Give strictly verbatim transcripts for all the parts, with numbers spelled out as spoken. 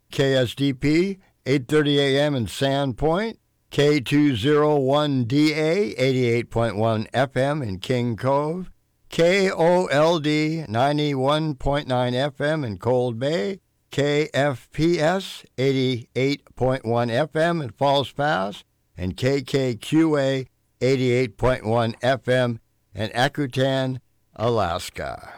K S D P, eight thirty a.m. in Sandpoint, K two oh one D A, eighty-eight point one F M in King Cove, K O L D, ninety-one point nine F M in Cold Bay, K F P S, eighty-eight point one F M in Falls Pass, and K K Q A, eighty-eight point one F M in Akutan, Alaska.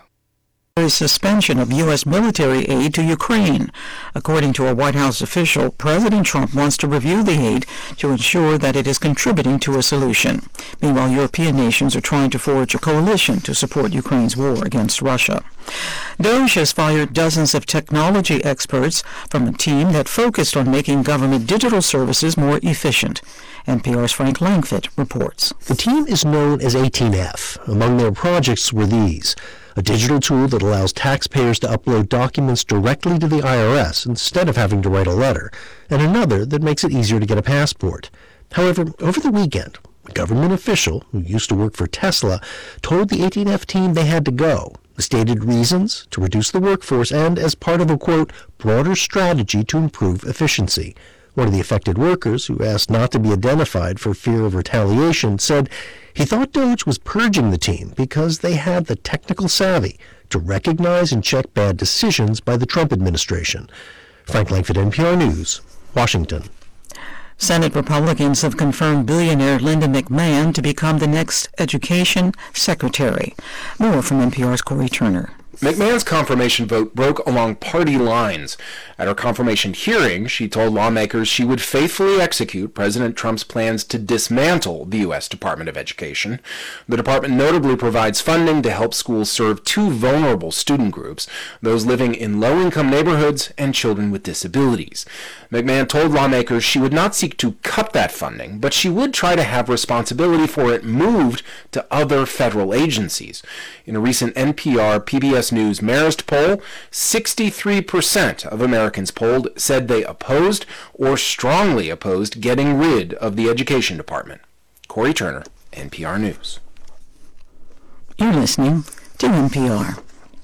A suspension of U S military aid to Ukraine. According to a White House official, President Trump wants to review the aid to ensure that it is contributing to a solution. Meanwhile, European nations are trying to forge a coalition to support Ukraine's war against Russia. DOGE has fired dozens of technology experts from a team that focused on making government digital services more efficient. N P R's Frank Langfitt reports. The team is known as eighteen F. Among their projects were these: a digital tool that allows taxpayers to upload documents directly to the I R S instead of having to write a letter, and another that makes it easier to get a passport. However, over the weekend, a government official who used to work for Tesla told the eighteen F team they had to go. The stated reasons: to reduce the workforce and as part of a, quote, broader strategy to improve efficiency. One of the affected workers, who asked not to be identified for fear of retaliation, said he thought DOGE was purging the team because they had the technical savvy to recognize and check bad decisions by the Trump administration. Frank Langford, N P R News, Washington. Senate Republicans have confirmed billionaire Linda McMahon to become the next education secretary. More from N P R's Corey Turner. McMahon's confirmation vote broke along party lines. At her confirmation hearing, she told lawmakers she would faithfully execute President Trump's plans to dismantle the U S Department of Education. The department notably provides funding to help schools serve two vulnerable student groups, those living in low-income neighborhoods and children with disabilities. McMahon told lawmakers she would not seek to cut that funding, but she would try to have responsibility for it moved to other federal agencies. In a recent N P R P B S News Marist poll, sixty-three percent of Americans polled said they opposed or strongly opposed getting rid of the Education Department. Corey Turner, N P R News. You're listening to N P R.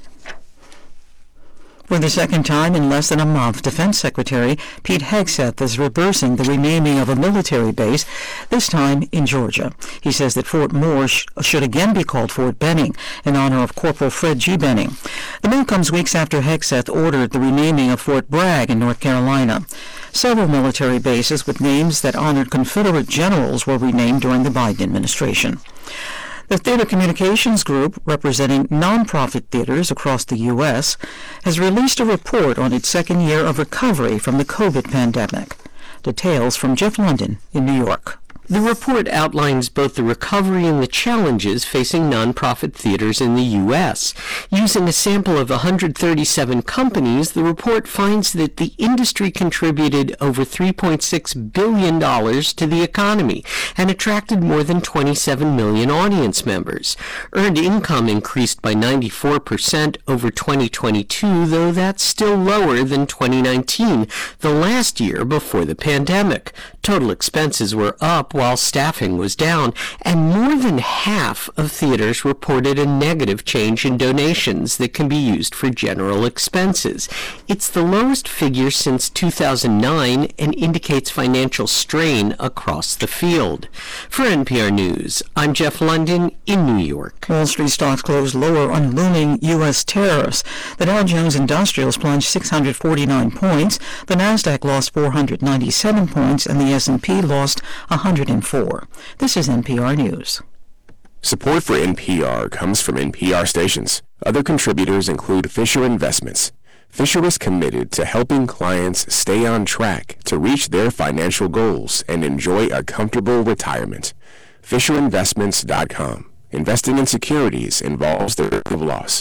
For the second time in less than a month, Defense Secretary Pete Hegseth is reversing the renaming of a military base, this time in Georgia. He says that Fort Moore sh- should again be called Fort Benning in honor of Corporal Fred G. Benning. The move comes weeks after Hegseth ordered the renaming of Fort Bragg in North Carolina. Several military bases with names that honored Confederate generals were renamed during the Biden administration. The Theater Communications Group, representing nonprofit theaters across the U S, has released a report on its second year of recovery from the COVID pandemic. Details from Jeff London in New York. The report outlines both the recovery and the challenges facing nonprofit theaters in the U S. Using a sample of one hundred thirty-seven companies, the report finds that the industry contributed over three point six billion dollars to the economy and attracted more than twenty-seven million audience members. Earned income increased by ninety-four percent over twenty twenty-two, though that's still lower than twenty nineteen, the last year before the pandemic. Total expenses were up while staffing was down, and more than half of theaters reported a negative change in donations that can be used for general expenses. It's the lowest figure since two thousand nine and indicates financial strain across the field. For N P R News, I'm Jeff London in New York. Wall Street stocks closed lower on looming U S tariffs. The Dow Jones Industrials plunged six hundred forty-nine points, the Nasdaq lost four hundred ninety-seven points, and the S and P lost one hundred four. This is N P R News. Support for N P R comes from N P R stations. Other contributors include Fisher Investments. Fisher is committed to helping clients stay on track to reach their financial goals and enjoy a comfortable retirement. Fisher Investments dot com. Investing in securities involves the risk of loss.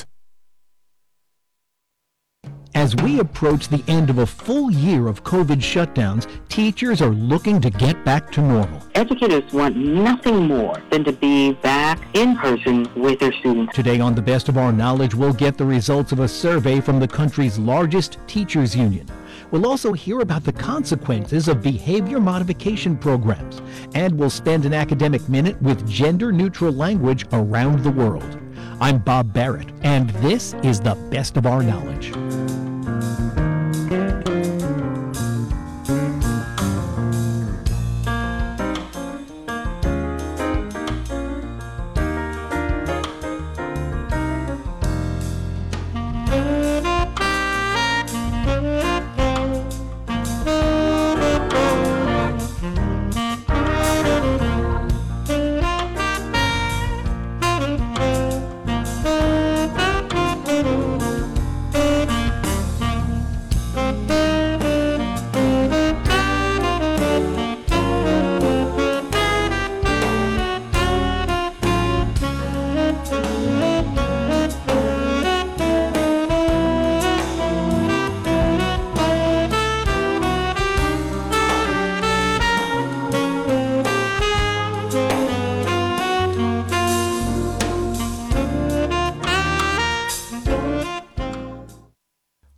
As we approach the end of a full year of COVID shutdowns, teachers are looking to get back to normal. Educators want nothing more than to be back in person with their students. Today on The Best of Our Knowledge, we'll get the results of a survey from the country's largest teachers union. We'll also hear about the consequences of behavior modification programs. And we'll spend an academic minute with gender-neutral language around the world. I'm Bob Barrett, and this is The Best of Our Knowledge.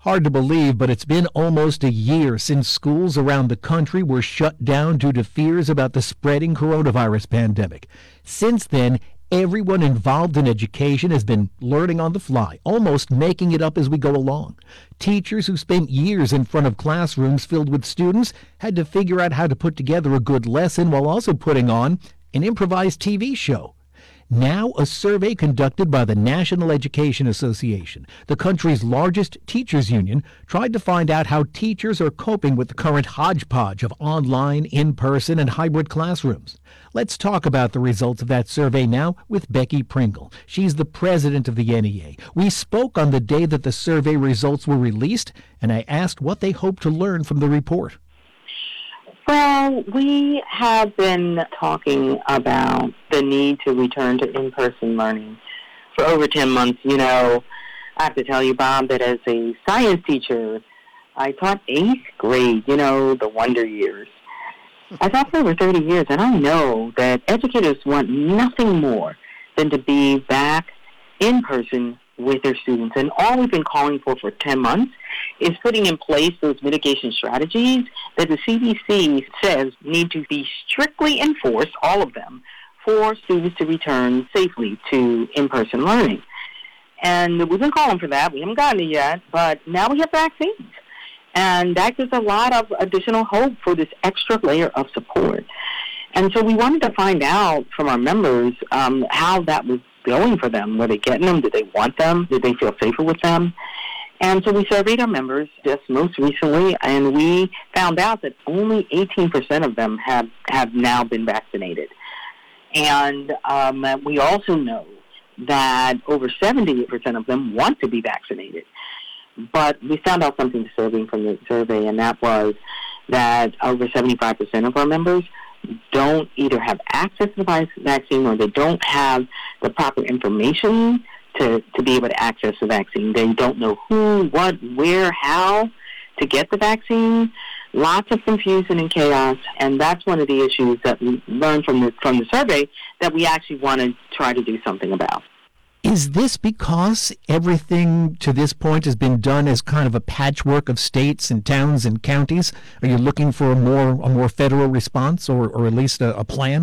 Hard to believe, but it's been almost a year since schools around the country were shut down due to fears about the spreading coronavirus pandemic. Since then, everyone involved in education has been learning on the fly, almost making it up as we go along. Teachers who spent years in front of classrooms filled with students had to figure out how to put together a good lesson while also putting on an improvised T V show. Now, a survey conducted by the National Education Association, the country's largest teachers union, tried to find out how teachers are coping with the current hodgepodge of online, in-person, and hybrid classrooms. Let's talk about the results of that survey now with Becky Pringle. She's the president of the N E A. We spoke on the day that the survey results were released, and I asked what they hope to learn from the report. Well, we have been talking about the need to return to in-person learning for over ten months. You know, I have to tell you, Bob, that as a science teacher, I taught eighth grade, you know, the wonder years. I taught for over thirty years, and I know that educators want nothing more than to be back in person with their students. And all we've been calling for for ten months is putting in place those mitigation strategies that the C D C says need to be strictly enforced, all of them, for students to return safely to in-person learning. And we've been calling for that. We haven't gotten it yet, but now we have vaccines. And that gives a lot of additional hope for this extra layer of support. And so we wanted to find out from our members um, how that was going for them. Were they getting them? Did they want them? Did they feel safer with them? And so we surveyed our members just most recently, and we found out that only eighteen percent of them have, have now been vaccinated. And um, we also know that over seventy percent of them want to be vaccinated. But we found out something disturbing from the survey, and that was that over seventy-five percent of our members don't either have access to the vaccine or they don't have the proper information to, to be able to access the vaccine. They don't know who, what, where, how to get the vaccine. Lots of confusion and chaos, and that's one of the issues that we learned from the, from the survey that we actually want to try to do something about. Is this because everything to this point has been done as kind of a patchwork of states and towns and counties? Are you looking for a more a more federal response or, or at least a, a plan?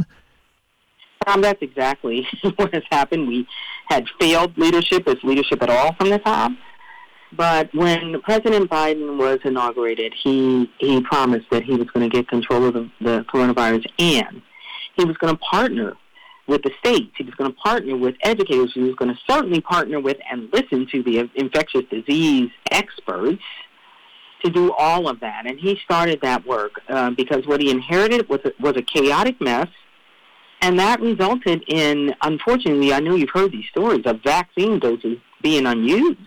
Um, that's exactly what has happened. We had failed leadership as leadership at all from the top. But when President Biden was inaugurated, he, he promised that he was going to get control of the, the coronavirus, and he was going to partner with the states. He was going to partner with educators. He was going to certainly partner with and listen to the infectious disease experts to do all of that. And he started that work uh, because what he inherited was a, was a chaotic mess, and that resulted in, unfortunately, I know you've heard these stories of vaccine doses being unused,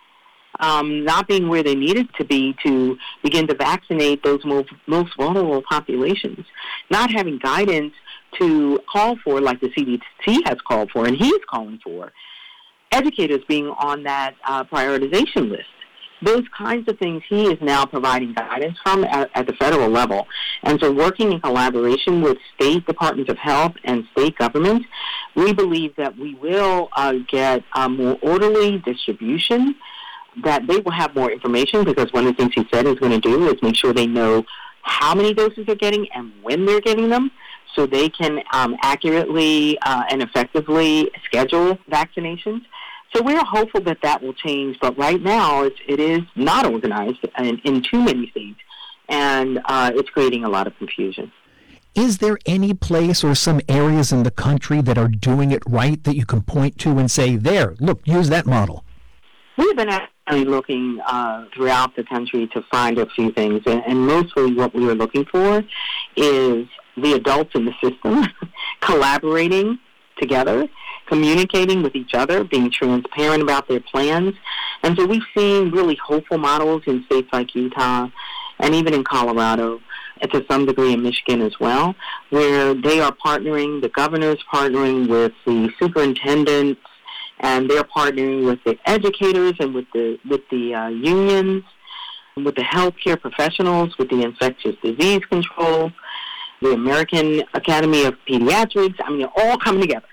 um, not being where they needed to be to begin to vaccinate those most, most vulnerable populations, not having guidance to call for, like the C D C has called for, and he's calling for, educators being on that uh, prioritization list. Those kinds of things he is now providing guidance from at, at the federal level. And so working in collaboration with state departments of health and state governments, we believe that we will uh, get a more orderly distribution, that they will have more information, because one of the things he said he's going to do is make sure they know how many doses they're getting and when they're getting them, so they can um, accurately uh, and effectively schedule vaccinations. So we're hopeful that that will change, but right now it's, it is not organized in, in too many states, and uh, it's creating a lot of confusion. Is there any place or some areas in the country that are doing it right that you can point to and say, there, look, use that model? We've been actually looking uh, throughout the country to find a few things, and, and mostly what we were looking for is the adults in the system collaborating together, communicating with each other, being transparent about their plans. And so we've seen really hopeful models in states like Utah and even in Colorado, and to some degree in Michigan as well, where they are partnering, the governor's partnering with the superintendents, and they're partnering with the educators and with the with the uh, unions, with the healthcare professionals, with the infectious disease control, the American Academy of Pediatrics. I mean, they're all coming together.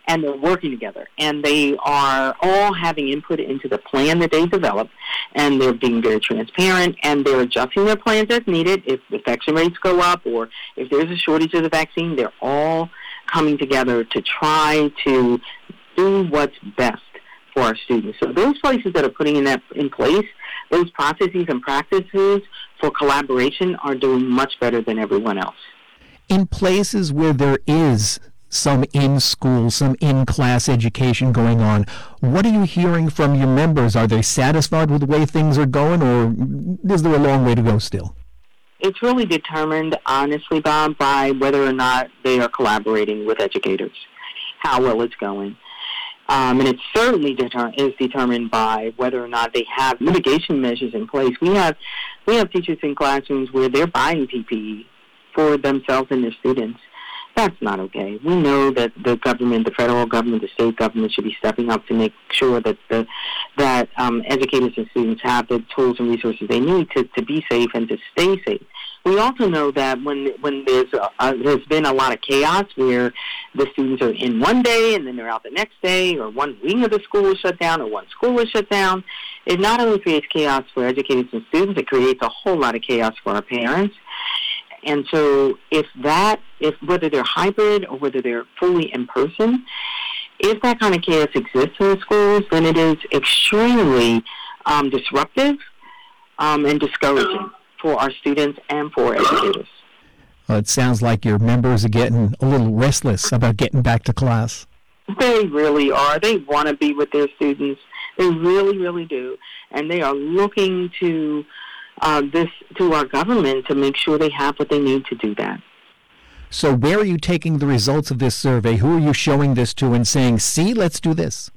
and they're working together, and they are all having input into the plan that they develop, and they're being very transparent, and they're adjusting their plans as needed. If infection rates go up or if there's a shortage of the vaccine, they're all coming together to try to do what's best for our students. So those places that are putting in that in place, those processes and practices for collaboration are doing much better than everyone else. In places where there is some in-school, some in-class education going on, what are you hearing from your members? Are they satisfied with the way things are going, or is there a long way to go still? It's really determined, honestly, Bob, by whether or not they are collaborating with educators, how well it's going. Um, and it certainly deter- is determined by whether or not they have mitigation measures in place. We have we have teachers in classrooms where they're buying P P E for themselves and their students. That's not okay. We know that the government, the federal government, the state government should be stepping up to make sure that the that um, educators and students have the tools and resources they need to, to be safe and to stay safe. We also know that when when there's a, uh, there's been a lot of chaos where the students are in one day and then they're out the next day, or one wing of the school is shut down or one school is shut down, it not only creates chaos for educators and students, it creates a whole lot of chaos for our parents. And so if that, if whether they're hybrid or whether they're fully in person, if that kind of chaos exists in the schools, then it is extremely um, disruptive um, and discouraging for our students and for educators. Well, it sounds like your members are getting a little restless about getting back to class. They really are. They want to be with their students. They really, really do. And they are looking to uh, this to our government to make sure they have what they need to do that. So where are you taking the results of this survey? Who are you showing this to and saying, see, let's do this?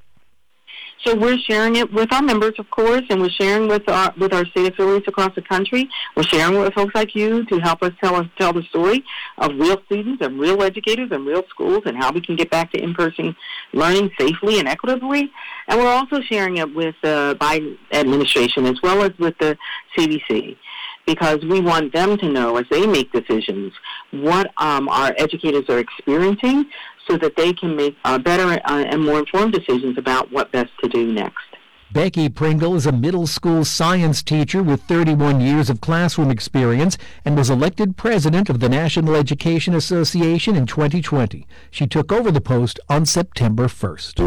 So we're sharing it with our members, of course, and we're sharing with our with our state affiliates across the country. We're sharing with folks like you to help us tell us tell the story of real students and real educators and real schools and how we can get back to in-person learning safely and equitably. And we're also sharing it with the Biden administration as well as with the C D C, because we want them to know as they make decisions what um, our educators are experiencing, so that they can make uh, better uh, and more informed decisions about what best to do next. Becky Pringle is a middle school science teacher with thirty-one years of classroom experience and was elected president of the National Education Association in twenty twenty. She took over the post on September first.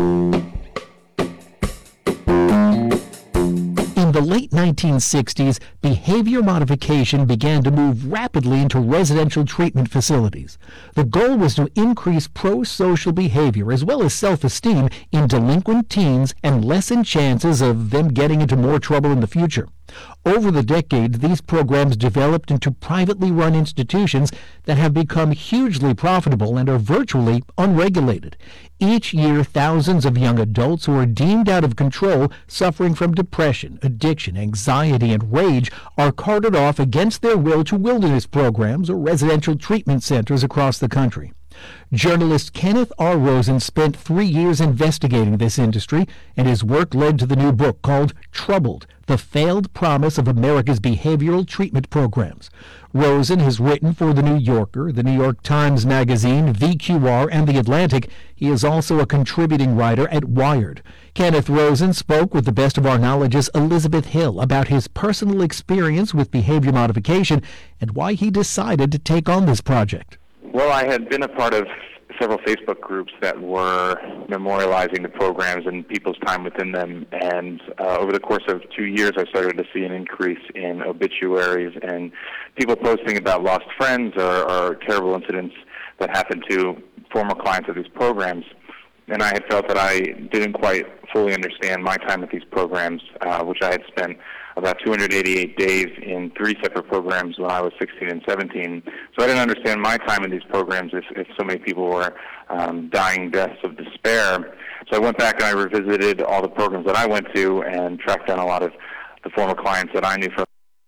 In the late nineteen sixties, behavior modification began to move rapidly into residential treatment facilities. The goal was to increase pro-social behavior as well as self-esteem in delinquent teens and lessen chances of them getting into more trouble in the future. Over the decades, these programs developed into privately run institutions that have become hugely profitable and are virtually unregulated. Each year, thousands of young adults who are deemed out of control, suffering from depression, addiction, anxiety, and rage, are carted off against their will to wilderness programs or residential treatment centers across the country. Journalist Kenneth R. Rosen spent three years investigating this industry, and his work led to the new book called Troubled: The Failed Promise of America's Behavioral Treatment Programs. Rosen has written for The New Yorker, The New York Times Magazine, V Q R, and The Atlantic. He is also a contributing writer at Wired. Kenneth Rosen spoke with the best of our knowledge's Elizabeth Hill about his personal experience with behavior modification and why he decided to take on this project. Well, I had been a part of several Facebook groups that were memorializing the programs and people's time within them, and uh, over the course of two years I started to see an increase in obituaries and people posting about lost friends or, or terrible incidents that happened to former clients of these programs. And I had felt that I didn't quite fully understand my time with these programs, uh, which I had spent about two hundred eighty-eight days in three separate programs when I was sixteen and seventeen. So I didn't understand my time in these programs if, if so many people were um, dying deaths of despair. So I went back and I revisited all the programs that I went to and tracked down a lot of the former clients that I knew from.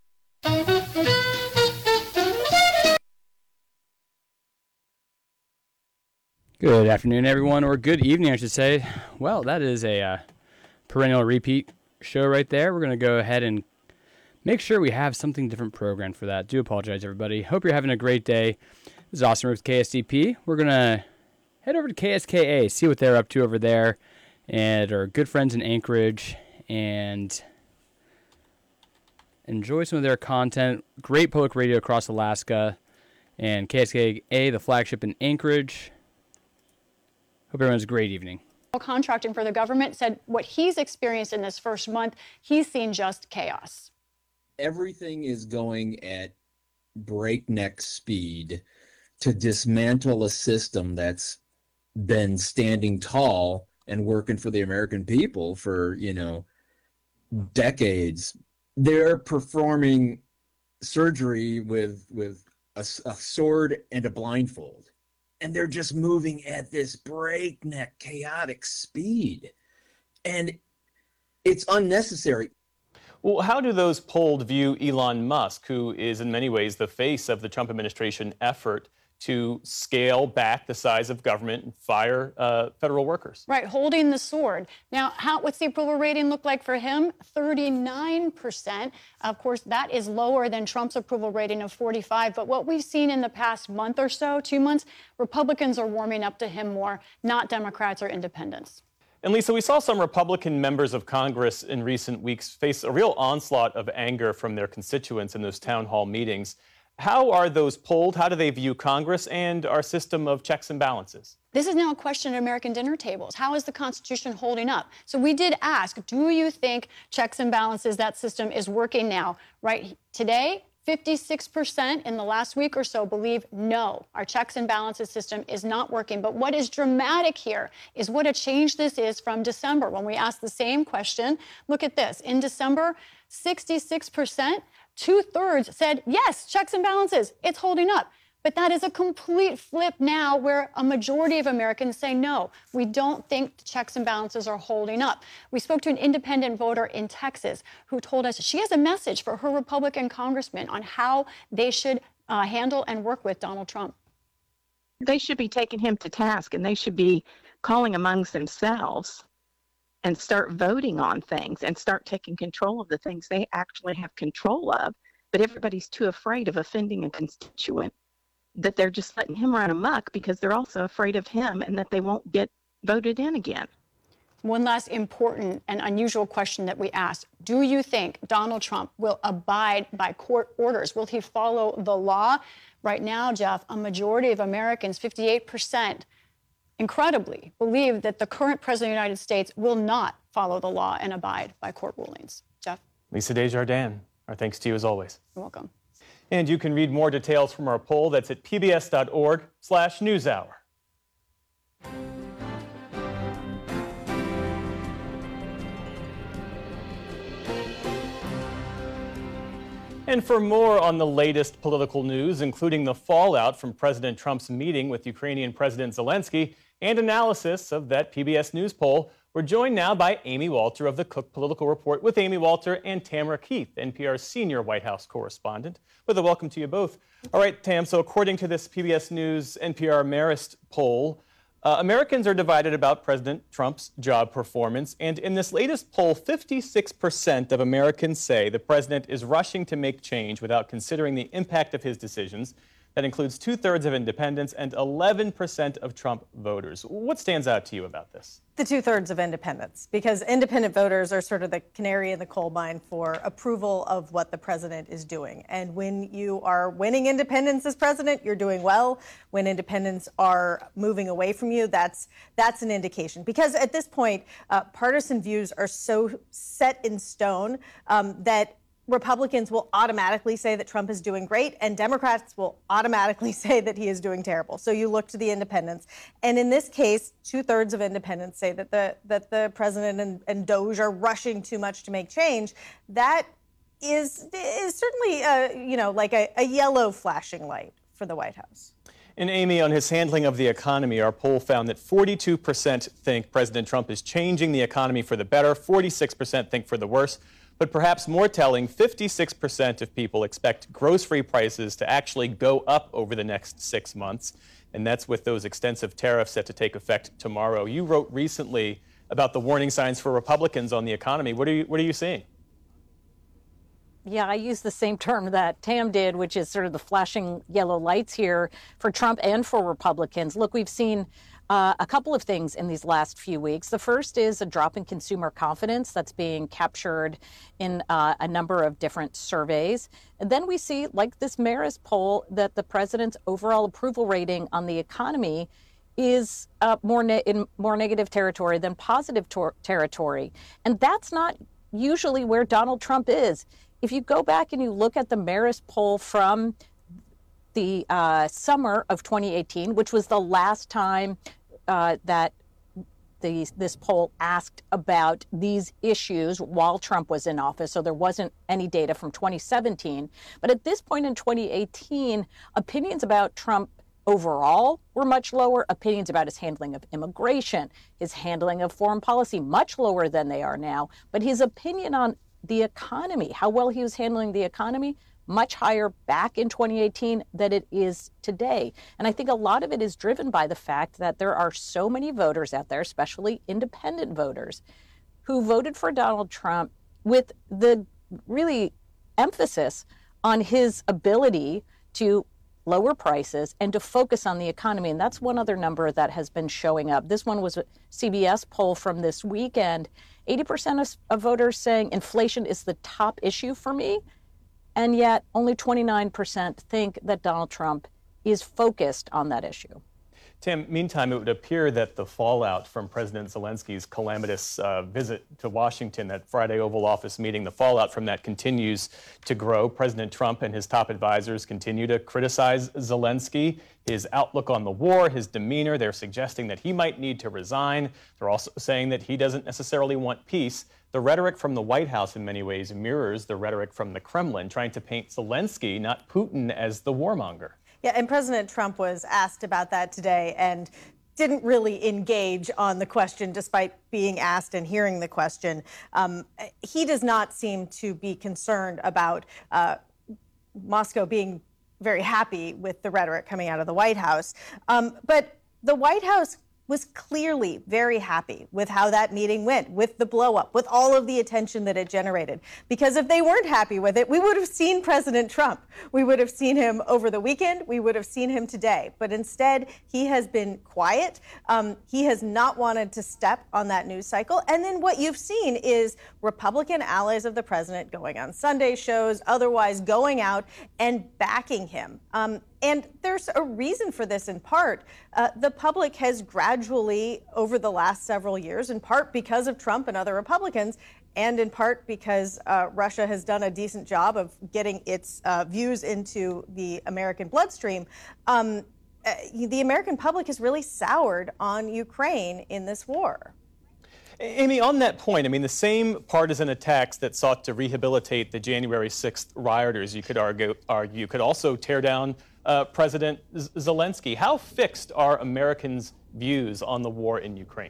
Good afternoon, everyone, or good evening, I should say. Well, that is a uh, perennial repeat show right there. We're going to go ahead and make sure we have something different programmed for that. Do apologize, everybody. Hope you're having a great day. This is Austin with K S D P. We're going to head over to K S K A, see what they're up to over there, and our good friends in Anchorage, and enjoy some of their content. Great public radio across Alaska, and K S K A, the flagship in Anchorage. Hope everyone has a great evening. Contracting for the government said what he's experienced in this first month, he's seen just chaos. Everything is going at breakneck speed to dismantle a system that's been standing tall and working for the American people for, you know, decades. They're performing surgery with with a, a sword and a blindfold. And they're just moving at this breakneck, chaotic speed. And it's unnecessary. Well, how do those polled view Elon Musk, who is in many ways the face of the Trump administration effort to scale back the size of government and fire uh, federal workers? Right, holding the sword. Now, how, what's the approval rating look like for him? thirty-nine percent. Of course, that is lower than Trump's approval rating of forty-five. But what we've seen in the past month or so, two months, Republicans are warming up to him more, not Democrats or independents. And Lisa, we saw some Republican members of Congress in recent weeks face a real onslaught of anger from their constituents in those town hall meetings. How are those polled? How do they view Congress and our system of checks and balances? This is now a question at American dinner tables. How is the Constitution holding up? So we did ask, do you think checks and balances, that system is working now? Right today, fifty-six percent in the last week or so believe no, our checks and balances system is not working. But what is dramatic here is what a change this is from December when we asked the same question. Look at this. In December, sixty-six percent, two-thirds said, yes, checks and balances, it's holding up. But that is a complete flip now where a majority of Americans say, no, we don't think checks and balances are holding up. We spoke to an independent voter in Texas who told us she has a message for her Republican congressman on how they should uh, handle and work with Donald Trump. They should be taking him to task, and they should be calling amongst themselves and start voting on things and start taking control of the things they actually have control of. But everybody's too afraid of offending a constituent that they're just letting him run amok because they're also afraid of him and that they won't get voted in again. One last important and unusual question that we asked. Do you think Donald Trump will abide by court orders? Will he follow the law? Right now, Jeff, a majority of Americans, fifty-eight percent, incredibly, believe that the current president of the United States will not follow the law and abide by court rulings. Jeff? Lisa Desjardins, our thanks to you as always. You're welcome. And you can read more details from our poll. That's at pbs.org slash newshour. And for more on the latest political news, including the fallout from President Trump's meeting with Ukrainian President Zelensky and analysis of that P B S News poll, we're joined now by Amy Walter of the Cook Political Report with Amy Walter and Tamara Keith, N P R's senior White House correspondent. With a welcome to you both. All right, Tam, so according to this P B S News N P R Marist poll, uh, Americans are divided about President Trump's job performance. And in this latest poll, fifty-six percent of Americans say the president is rushing to make change without considering the impact of his decisions. That includes two-thirds of independents and eleven percent of Trump voters. What stands out to you about this? The two-thirds of independents, because independent voters are sort of the canary in the coal mine for approval of what the president is doing. And when you are winning independents as president, you're doing well. When independents are moving away from you, that's that's an indication. Because at this point, uh, partisan views are so set in stone um, that Republicans will automatically say that Trump is doing great, and Democrats will automatically say that he is doing terrible. So you look to the independents. And in this case, two-thirds of independents say that the that the president and, and Doge are rushing too much to make change. That is, is certainly, uh, you know, like a, a yellow flashing light for the White House. And Amy, on his handling of the economy, our poll found that forty-two percent think President Trump is changing the economy for the better, forty-six percent think for the worse. But perhaps more telling, fifty-six percent of people expect grocery prices to actually go up over the next six months. And that's with those extensive tariffs set to take effect tomorrow. You wrote recently about the warning signs for Republicans on the economy. What are you, what are you seeing? Yeah, I use the same term that Tam did, which is sort of the flashing yellow lights here for Trump and for Republicans. Look, we've seen uh, a couple of things in these last few weeks. The first is a drop in consumer confidence that's being captured in uh, a number of different surveys. And then we see, like this Marist poll, that the president's overall approval rating on the economy is uh, more ne- in more negative territory than positive tor- territory. And that's not usually where Donald Trump is. If you go back and you look at the Marist poll from the uh, summer of twenty eighteen, which was the last time uh, that the, this poll asked about these issues while Trump was in office, so there wasn't any data from twenty seventeen. But at this point in twenty eighteen, opinions about Trump overall were much lower. Opinions about his handling of immigration, his handling of foreign policy, much lower than they are now. But his opinion on the economy, how well he was handling the economy, much higher back in twenty eighteen than it is today. And I think a lot of it is driven by the fact that there are so many voters out there, especially independent voters, who voted for Donald Trump with the really emphasis on his ability to lower prices and to focus on the economy. And that's one other number that has been showing up. This one was a C B S poll from this weekend. eighty percent of, of voters saying inflation is the top issue for me. And yet only twenty-nine percent think that Donald Trump is focused on that issue. Tim, meantime, it would appear that the fallout from President Zelensky's calamitous uh, visit to Washington, that Friday Oval Office meeting, the fallout from that continues to grow. President Trump and his top advisors continue to criticize Zelensky, his outlook on the war, his demeanor. They're suggesting that he might need to resign. They're also saying that he doesn't necessarily want peace. The rhetoric from the White House in many ways mirrors the rhetoric from the Kremlin, trying to paint Zelensky, not Putin, as the warmonger. Yeah, and President Trump was asked about that today and didn't really engage on the question despite being asked and hearing the question. Um, he does not seem to be concerned about uh, Moscow being very happy with the rhetoric coming out of the White House. Um, but the White House was clearly very happy with how that meeting went, with the blow up, with all of the attention that it generated. Because if they weren't happy with it, we would have seen President Trump. We would have seen him over the weekend. We would have seen him today. But instead, he has been quiet. Um, he has not wanted to step on that news cycle. And then what you've seen is Republican allies of the president going on Sunday shows, otherwise going out and backing him. Um, And there's a reason for this in part. Uh, the public has gradually, over the last several years, in part because of Trump and other Republicans, and in part because uh, Russia has done a decent job of getting its uh, views into the American bloodstream, um, uh, the American public has really soured on Ukraine in this war. Amy, on that point, I mean, the same partisan attacks that sought to rehabilitate the January sixth rioters, you could argue, argue could also tear down uh, President Z- Zelensky. How fixed are Americans' views on the war in Ukraine?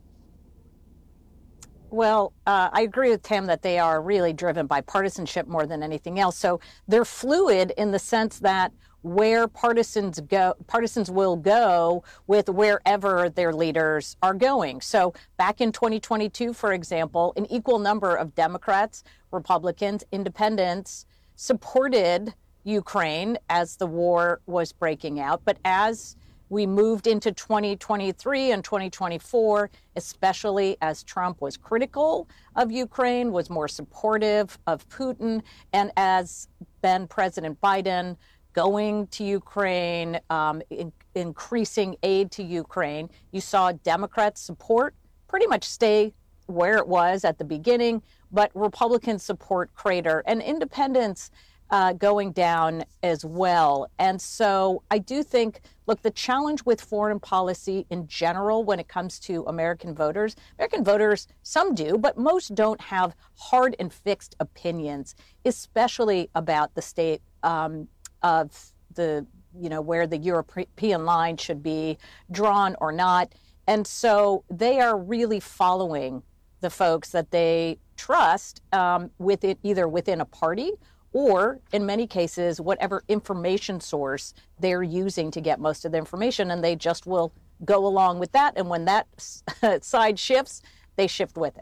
Well, uh, I agree with Tam that they are really driven by partisanship more than anything else. So they're fluid in the sense that where partisans go, partisans will go with wherever their leaders are going. So back in twenty twenty-two, for example, an equal number of Democrats, Republicans, independents supported Ukraine as the war was breaking out. But as we moved into twenty twenty-three and twenty twenty-four, especially as Trump was critical of Ukraine, was more supportive of Putin, and as then President Biden going to Ukraine, um, in, increasing aid to Ukraine, you saw Democrats support pretty much stay where it was at the beginning, but Republican support crater and independents uh, going down as well. And so I do think, look, the challenge with foreign policy in general when it comes to American voters, American voters, some do, but most don't have hard and fixed opinions, especially about the state um, of the, you know, where the European line should be drawn or not. And so they are really following the folks that they trust um, with it, either within a party or in many cases, whatever information source they're using to get most of the information. And they just will go along with that. And when that side shifts, they shift with it.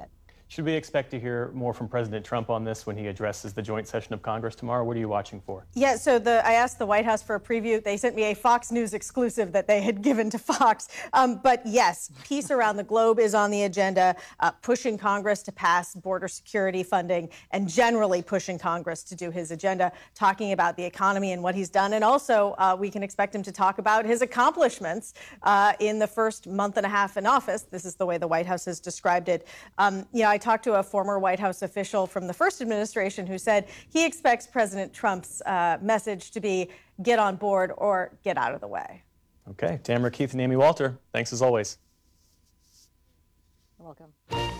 Should we expect to hear more from President Trump on this when he addresses the joint session of Congress tomorrow? What are you watching for? Yeah, so the, I asked the White House for a preview. They sent me a Fox News exclusive that they had given to Fox. Um, but yes, peace around the globe is on the agenda, uh, pushing Congress to pass border security funding and generally pushing Congress to do his agenda, talking about the economy and what he's done. And also, uh, we can expect him to talk about his accomplishments uh, in the first month and a half in office. This is the way the White House has described it. Um, you know, I talked to a former White House official from the first administration who said he expects President Trump's uh, message to be get on board or get out of the way. Okay, Tamara Keith and Amy Walter, thanks as always. You're welcome.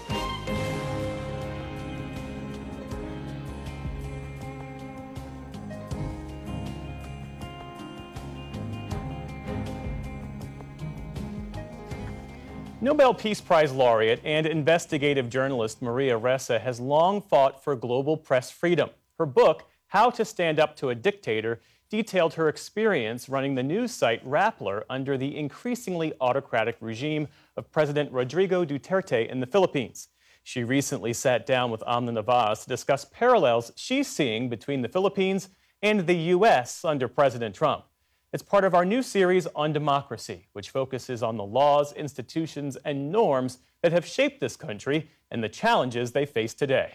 Nobel Peace Prize laureate and investigative journalist Maria Ressa has long fought for global press freedom. Her book, How to Stand Up to a Dictator, detailed her experience running the news site Rappler under the increasingly autocratic regime of President Rodrigo Duterte in the Philippines. She recently sat down with Amna Navas to discuss parallels she's seeing between the Philippines and the U S under President Trump. It's part of our new series on democracy, which focuses on the laws, institutions, and norms that have shaped this country and the challenges they face today.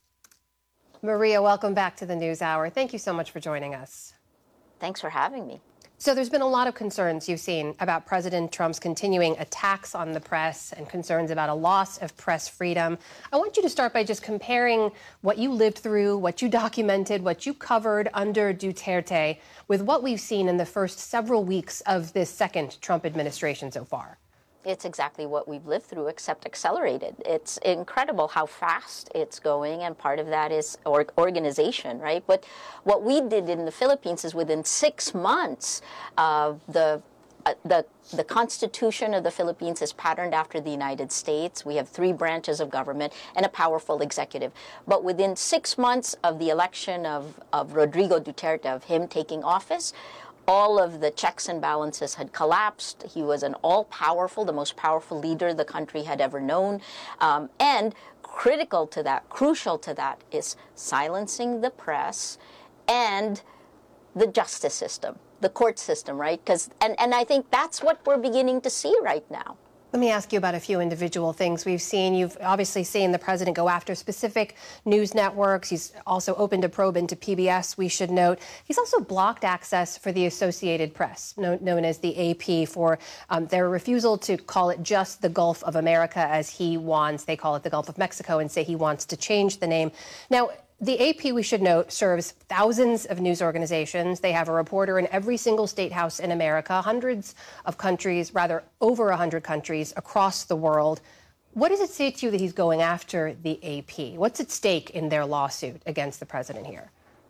Maria, welcome back to the NewsHour. Thank you so much for joining us. Thanks for having me. So there's been a lot of concerns you've seen about President Trump's continuing attacks on the press and concerns about a loss of press freedom. I want you to start by just comparing what you lived through, what you documented, what you covered under Duterte with what we've seen in the first several weeks of this second Trump administration so far. It's exactly what we've lived through, except accelerated. It's incredible how fast it's going, and part of that is or organization, right? But what we did in the Philippines is within six months, uh, the uh, the the Constitution of the Philippines is patterned after the United States. We have three branches of government and a powerful executive. But within six months of the election of, of Rodrigo Duterte, of him taking office, all of the checks and balances had collapsed. He was an all-powerful, the most powerful leader the country had ever known. Um, and critical to that, crucial to that, is silencing the press and the justice system, the court system, right? Because and, and I think that's what we're beginning to see right now. Let me ask you about a few individual things we've seen. You've obviously seen the president go after specific news networks. He's also opened a probe into P B S, we should note. He's also blocked access for the Associated Press, known as the A P, for um, their refusal to call it just the Gulf of America as he wants. They call it the Gulf of Mexico and say he wants to change the name. Now, the A P, we should note, serves thousands of news organizations. They have a reporter in every single state house in America, hundreds of countries, rather over one hundred countries across the world. What does it say to you that he's going after the A P? What's at stake in their lawsuit against the president here?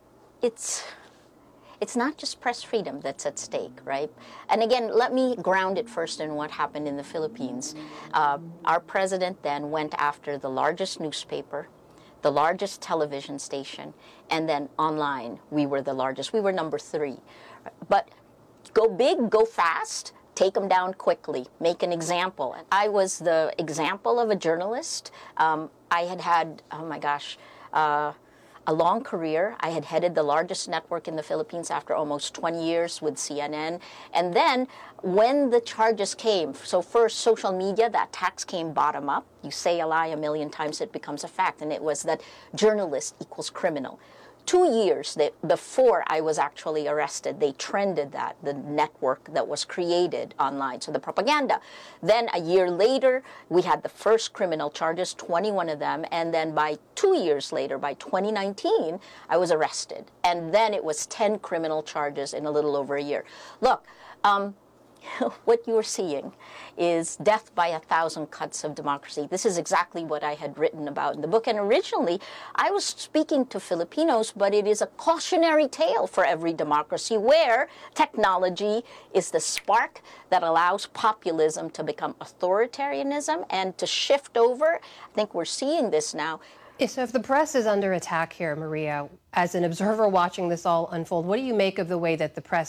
It's it's not just press freedom that's at stake, right? And again, let me ground it first in what happened in the Philippines. Uh, our president then went after the largest newspaper, the largest television station, and then online, we were the largest. We were number three. But go big, go fast, take them down quickly, make an example. I was the example of a journalist. Um, I had had, oh my gosh, uh, a long career. I had headed the largest network in the Philippines after almost twenty years with C N N. And then when the charges came, so first social media, that tax came bottom up. You say a lie a million times, it becomes a fact. And it was that journalist equals criminal. Two years that before I was actually arrested, they trended that, the network that was created online, so the propaganda. Then a year later, we had the first criminal charges, twenty-one of them, and then by two years later, by twenty nineteen, I was arrested. And then it was ten criminal charges in a little over a year. Look, um, what you're seeing is death by a thousand cuts of democracy. This is exactly what I had written about in the book. And originally, I was speaking to Filipinos, but it is a cautionary tale for every democracy where technology is the spark that allows populism to become authoritarianism and to shift over. I think we're seeing this now. So if the press is under attack here, Maria, as an observer watching this all unfold, what do you make of the way that the press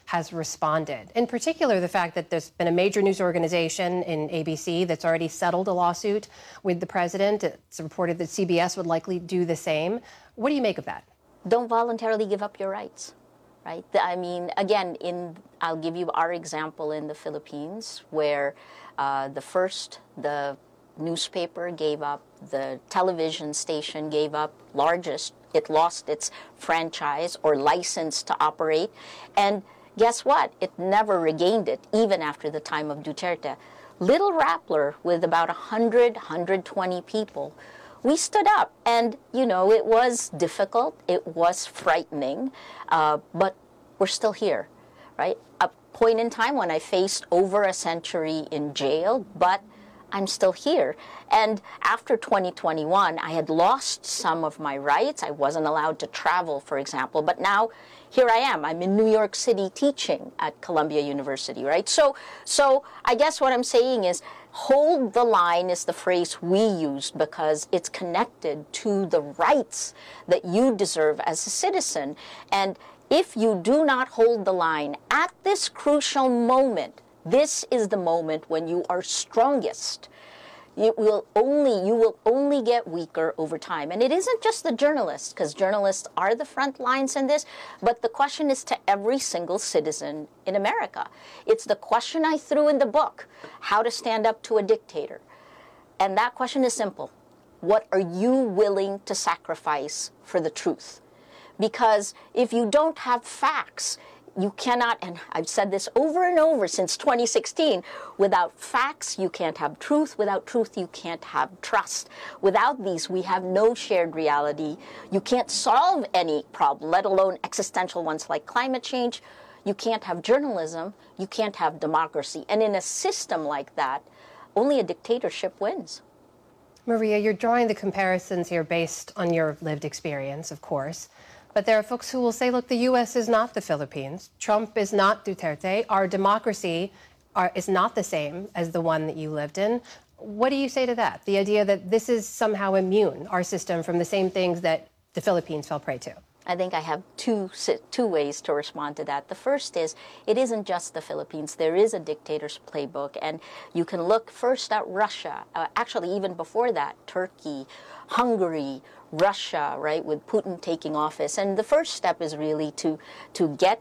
has responded. In particular, the fact that there's been a major news organization in A B C that's already settled a lawsuit with the president. It's reported that C B S would likely do the same. What do you make of that? Don't voluntarily give up your rights, right? I mean, again, in I'll give you our example in the Philippines, where uh, the first, the newspaper gave up, the television station gave up, largest, it lost its franchise or license to operate. And guess what? It never regained it, even after the time of Duterte. Little Rappler, with about one hundred, one hundred twenty people, we stood up. And, you know, it was difficult, it was frightening, uh, but we're still here, right? A point in time when I faced over a century in jail, but I'm still here. And after twenty twenty-one, I had lost some of my rights. I wasn't allowed to travel, for example, but now here I am. I'm in New York City teaching at Columbia University, right? So, so I guess what I'm saying is, hold the line is the phrase we used because it's connected to the rights that you deserve as a citizen. And if you do not hold the line at this crucial moment, this is the moment when you are strongest. It will only, you will only get weaker over time. And it isn't just the journalists, because journalists are the front lines in this, but the question is to every single citizen in America. It's the question I threw in the book, How to Stand Up to a Dictator. And that question is simple. What are you willing to sacrifice for the truth? Because if you don't have facts, you cannot, and I've said this over and over since twenty sixteen, without facts, you can't have truth. Without truth, you can't have trust. Without these, we have no shared reality. You can't solve any problem, let alone existential ones like climate change. You can't have journalism. You can't have democracy. And in a system like that, only a dictatorship wins. Maria, you're drawing the comparisons here based on your lived experience, of course. But there are folks who will say, look, the U S is not the Philippines. Trump is not Duterte. Our democracy are, is not the same as the one that you lived in. What do you say to that? The idea that this is somehow immune, our system, from the same things that the Philippines fell prey to. I think I have two two ways to respond to that. The first is, it isn't just the Philippines. There is a dictator's playbook, and you can look first at Russia, uh, actually even before that, Turkey, Hungary, Russia, right, with Putin taking office. And the first step is really to to get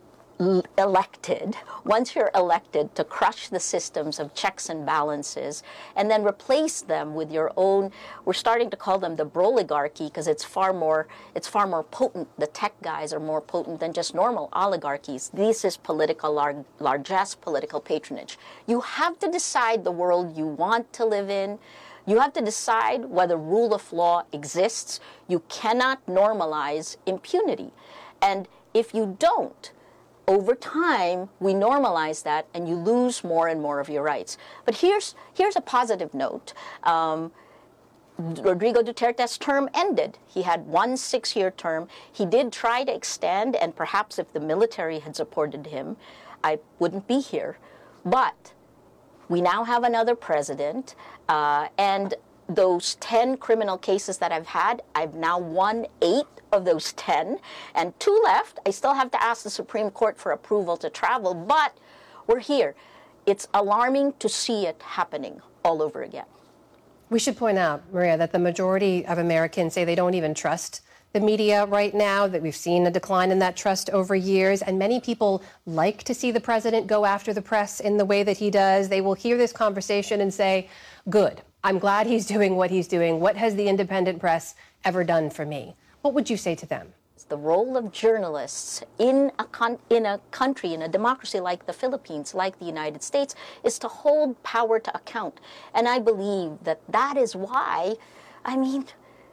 elected, once you're elected, to crush the systems of checks and balances and then replace them with your own, we're starting to call them the broligarchy because it's far more, it's far more potent. The tech guys are more potent than just normal oligarchies. This is political lar- largesse, political patronage. You have to decide the world you want to live in. You have to decide whether rule of law exists. You cannot normalize impunity. And if you don't, over time, we normalize that and you lose more and more of your rights. But here's, here's a positive note. Um, Rodrigo Duterte's term ended. He had one six-year term. He did try to extend, and perhaps if the military had supported him, I wouldn't be here. But we now have another president, uh, and those ten criminal cases that I've had, I've now won eight of those ten, and two left. I still have to ask the Supreme Court for approval to travel, but we're here. It's alarming to see it happening all over again. We should point out, Maria, that the majority of Americans say they don't even trust the media right now, that we've seen a decline in that trust over years, and many people like to see the president go after the press in the way that he does. They will hear this conversation and say, good, I'm glad he's doing what he's doing. What has the independent press ever done for me? What would you say to them? The role of journalists in a con- in a country, in a democracy like the Philippines, like the United States, is to hold power to account. And I believe that that is why, I mean,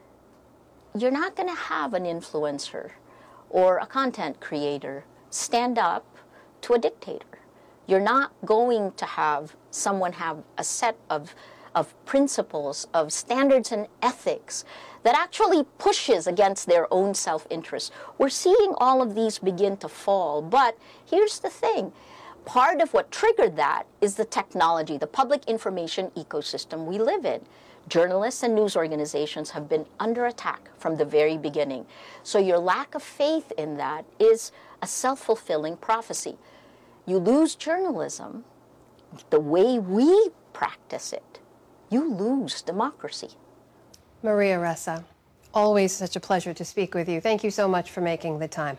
you're not going to have an influencer or a content creator stand up to a dictator. You're not going to have someone have a set of of principles, of standards and ethics that actually pushes against their own self-interest. We're seeing all of these begin to fall, but here's the thing. Part of what triggered that is the technology, the public information ecosystem we live in. Journalists and news organizations have been under attack from the very beginning. So your lack of faith in that is a self-fulfilling prophecy. You lose journalism the way we practice it, you lose democracy. Maria Ressa, always such a pleasure to speak with you. Thank you so much for making the time.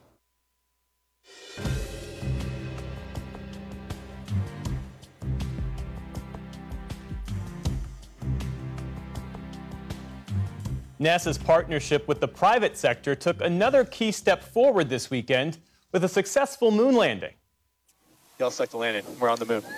NASA's partnership with the private sector took another key step forward this weekend with a successful moon landing. Y'all select the landing. We're on the moon.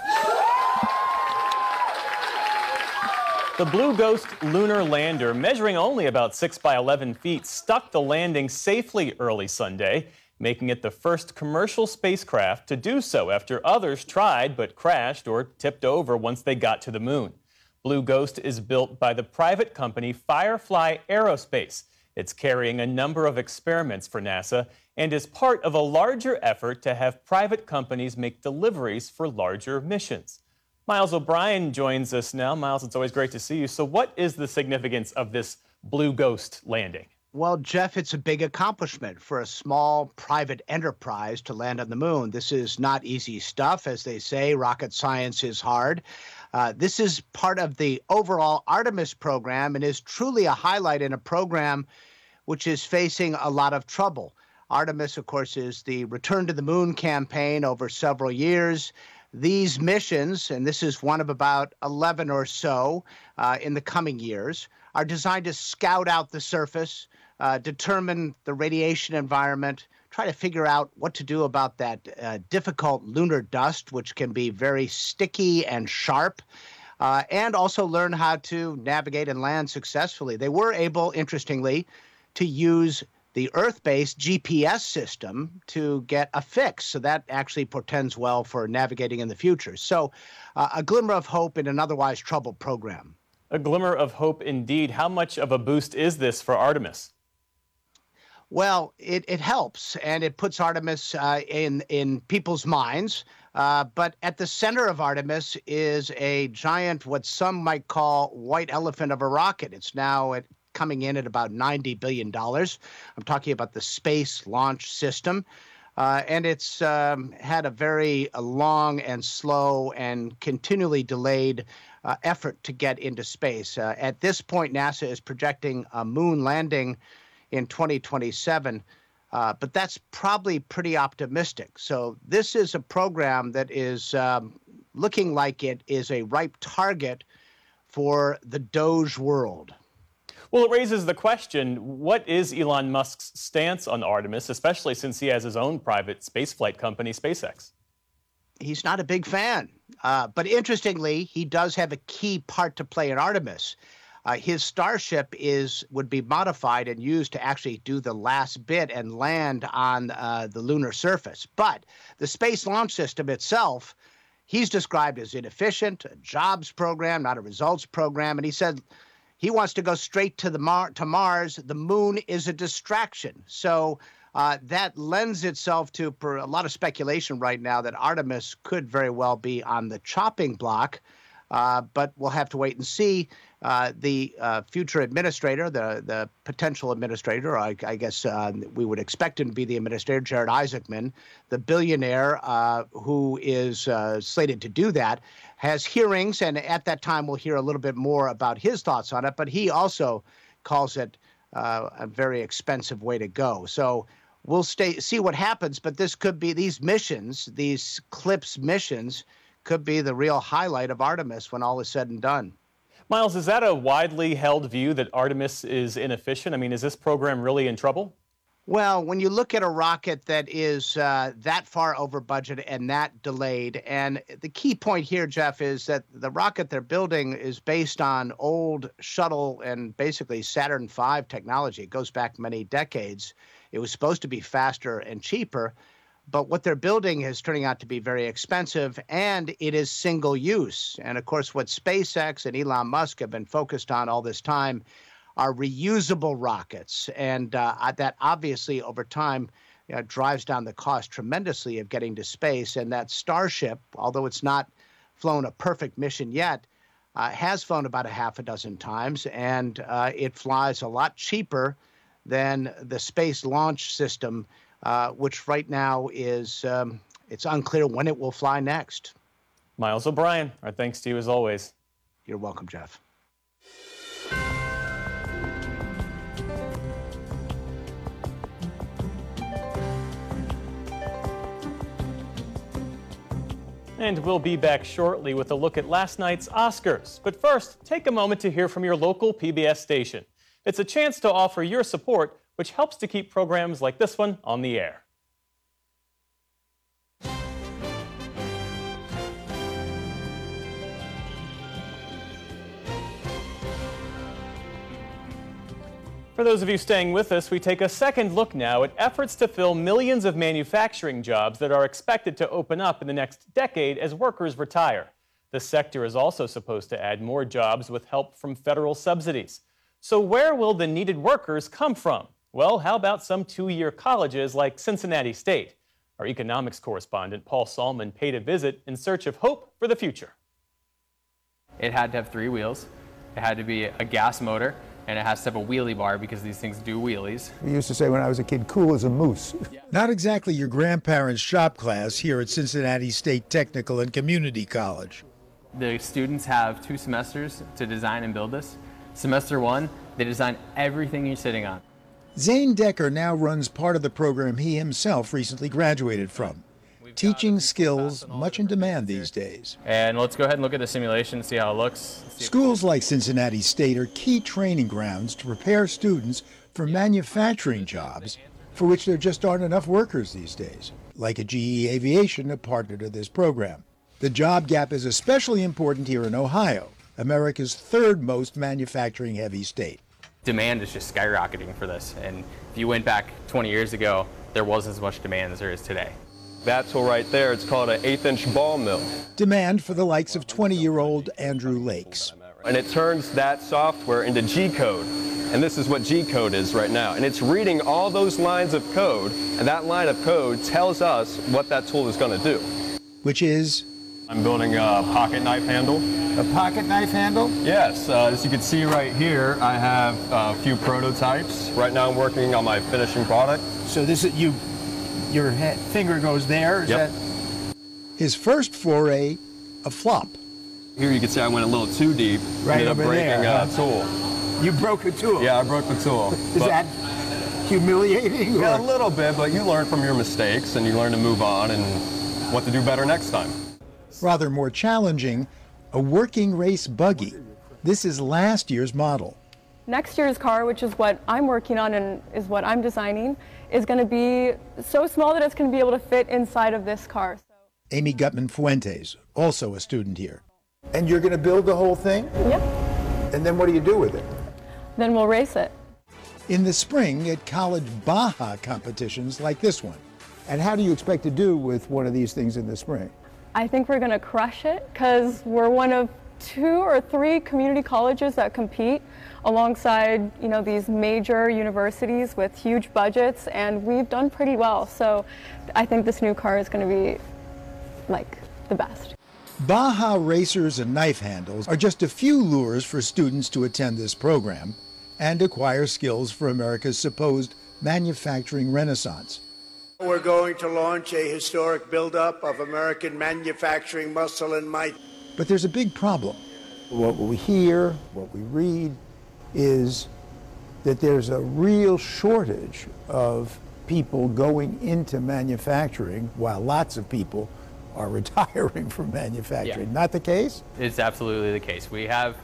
The Blue Ghost lunar lander, measuring only about six by eleven feet, stuck the landing safely early Sunday, making it the first commercial spacecraft to do so after others tried but crashed or tipped over once they got to the moon. Blue Ghost is built by the private company Firefly Aerospace. It's carrying a number of experiments for NASA and is part of a larger effort to have private companies make deliveries for larger missions. Miles O'Brien joins us now. Miles, it's always great to see you. So what is the significance of this Blue Ghost landing? Well, Jeff, it's a big accomplishment for a small private enterprise to land on the moon. This is not easy stuff. As they say, rocket science is hard. Uh, this is part of the overall Artemis program and is truly a highlight in a program which is facing a lot of trouble. Artemis, of course, is the Return to the Moon campaign over several years. These missions, and this is one of about eleven or so uh, in the coming years, are designed to scout out the surface, uh, determine the radiation environment, try to figure out what to do about that uh, difficult lunar dust, which can be very sticky and sharp, uh, and also learn how to navigate and land successfully. They were able, interestingly, to use the Earth-based G P S system to get a fix. So that actually portends well for navigating in the future. So uh, a glimmer of hope in an otherwise troubled program. A glimmer of hope indeed. How much of a boost is this for Artemis? Well, it, it helps, and it puts Artemis uh, in, in people's minds. Uh, but at the center of Artemis is a giant, what some might call, white elephant of a rocket. It's now at, coming in at about ninety billion dollars. I'm talking about the Space Launch System. Uh, and it's um, had a very uh, long and slow and continually delayed uh, effort to get into space. Uh, at this point, NASA is projecting a moon landing in twenty twenty-seven, uh, but that's probably pretty optimistic. So this is a program that is um, looking like it is a ripe target for the Doge world. Well, it raises the question, what is Elon Musk's stance on Artemis, especially since he has his own private spaceflight company, SpaceX? He's not a big fan. Uh, but interestingly, he does have a key part to play in Artemis. Uh, his Starship is would be modified and used to actually do the last bit and land on uh, the lunar surface. But the Space Launch System itself, he's described as inefficient, a jobs program, not a results program. And he said he wants to go straight to the Mar- to Mars. The moon is a distraction. So uh, that lends itself to per, a lot of speculation right now that Artemis could very well be on the chopping block. Uh, but we'll have to wait and see. Uh, the uh, future administrator, the the potential administrator, I, I guess uh, we would expect him to be the administrator, Jared Isaacman, the billionaire uh, who is uh, slated to do that, has hearings, and at that time we'll hear a little bit more about his thoughts on it. But he also calls it uh, a very expensive way to go. So we'll stay see what happens. But this could be these missions, these CLIPS missions, could be the real highlight of Artemis when all is said and done. Miles, is that a widely held view that Artemis is inefficient? I mean, is this program really in trouble? Well, when you look at a rocket that is uh, that far over budget and that delayed, and the key point here, Jeff, is that the rocket they're building is based on old shuttle and basically Saturn five technology. It goes back many decades. It was supposed to be faster and cheaper, but what they're building is turning out to be very expensive, and it is single use. And of course, what SpaceX and Elon Musk have been focused on all this time are reusable rockets. And uh, that obviously over time you know, drives down the cost tremendously of getting to space. And that Starship, although it's not flown a perfect mission yet, uh, has flown about a half a dozen times, and uh, it flies a lot cheaper than the Space Launch System, uh, which right now is, um, it's unclear when it will fly next. Miles O'Brien, our thanks to you as always. You're welcome, Jeff. And we'll be back shortly with a look at last night's Oscars. But first, take a moment to hear from your local P B S station. It's a chance to offer your support, which helps to keep programs like this one on the air. For those of you staying with us, we take a second look now at efforts to fill millions of manufacturing jobs that are expected to open up in the next decade as workers retire. The sector is also supposed to add more jobs with help from federal subsidies. So where will the needed workers come from? Well, how about some two-year colleges like Cincinnati State? Our economics correspondent, Paul Salman, paid a visit in search of hope for the future. It had to have three wheels. It had to be a gas motor. And it has to have a wheelie bar because these things do wheelies. We used to say when I was a kid, cool as a moose. Not exactly your grandparents' shop class here at Cincinnati State Technical and Community College. The students have two semesters to design and build this. Semester one, they design everything you're sitting on. Zane Decker now runs part of the program he himself recently graduated from. Teaching skills much in demand these days. And let's go ahead and look at the simulation and see how it looks. Schools like Cincinnati State are key training grounds to prepare students for manufacturing jobs for which there just aren't enough workers these days, like at G E Aviation, a partner to this program. The job gap is especially important here in Ohio, America's third most manufacturing-heavy state. Demand is just skyrocketing for this. And if you went back twenty years ago, there wasn't as much demand as there is today. That tool right there, it's called an eighth inch ball mill. Demand for the likes of twenty-year-old Andrew Lakes. And it turns that software into G code. And this is what G code is right now. And it's reading all those lines of code, and that line of code tells us what that tool is going to do. Which is? I'm building a pocket knife handle. A pocket knife handle? Yes, uh, as you can see right here, I have a few prototypes. Right now I'm working on my finishing product. So this is you. Your head, finger goes there. Is yep. that his first foray, a flop? Here you can see I went a little too deep. Right ended up over breaking there, a huh? tool. You broke a tool. Yeah, I broke the tool. Is but, that humiliating? Yeah, or? a little bit, but you learn from your mistakes and you learn to move on and what to do better next time. Rather more challenging, a working race buggy. This is last year's model. Next year's car, which is what I'm working on and is what I'm designing, is going to be so small that it's going to be able to fit inside of this car. So. Amy Gutman Fuentes, also a student here. And you're going to build the whole thing? Yep. And then what do you do with it? Then we'll race it. In the spring at college Baja competitions like this one. And how do you expect to do with one of these things in the spring? I think we're going to crush it because we're one of two or three community colleges that compete alongside, you know, these major universities with huge budgets, and we've done pretty well. So I think this new car is going to be like the best. Baja racers and knife handles are just a few lures for students to attend this program and acquire skills for America's supposed manufacturing renaissance. We're going to launch a historic buildup of American manufacturing muscle and might. But there's a big problem. What we hear, what we read, is that there's a real shortage of people going into manufacturing while lots of people are retiring from manufacturing. Yeah. Not the case? It's absolutely the case. We have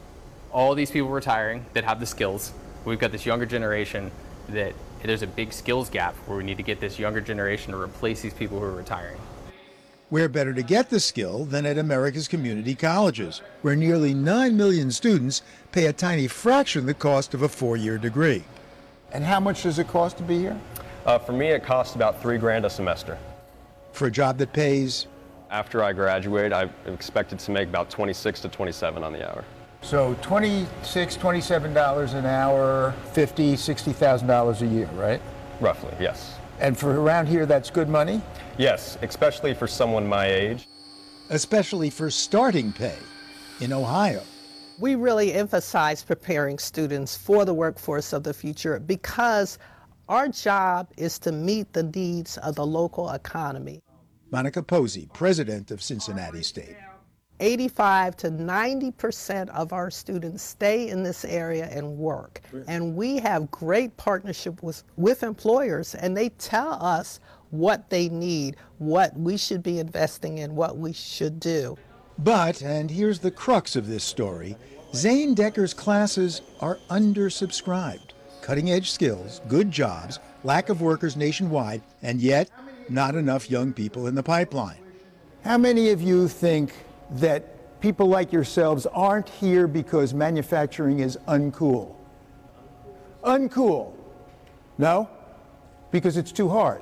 all these people retiring that have the skills. We've got this younger generation that there's a big skills gap where we need to get this younger generation to replace these people who are retiring. Where better to get the skill than at America's community colleges, where nearly nine million students pay a tiny fraction of the cost of a four-year degree. And how much does it cost to be here? Uh, for me, it costs about three grand a semester. For a job that pays? After I graduate, I expected to make about twenty-six to twenty-seven on the hour. So twenty-six, twenty-seven dollars an hour, fifty, sixty thousand dollars a year, right? Roughly, yes. And for around here, that's good money? Yes, especially for someone my age. Especially for starting pay in Ohio. We really emphasize preparing students for the workforce of the future because our job is to meet the needs of the local economy. Monica Posey, president of Cincinnati State. eighty-five to ninety percent of our students stay in this area and work. And we have great partnership with, with employers, and they tell us what they need, what we should be investing in, what we should do. But, and here's the crux of this story, Zane Decker's classes are undersubscribed. Cutting-edge skills, good jobs, lack of workers nationwide, and yet not enough young people in the pipeline. How many of you think that people like yourselves aren't here because manufacturing is uncool? Uncool. No? Because it's too hard.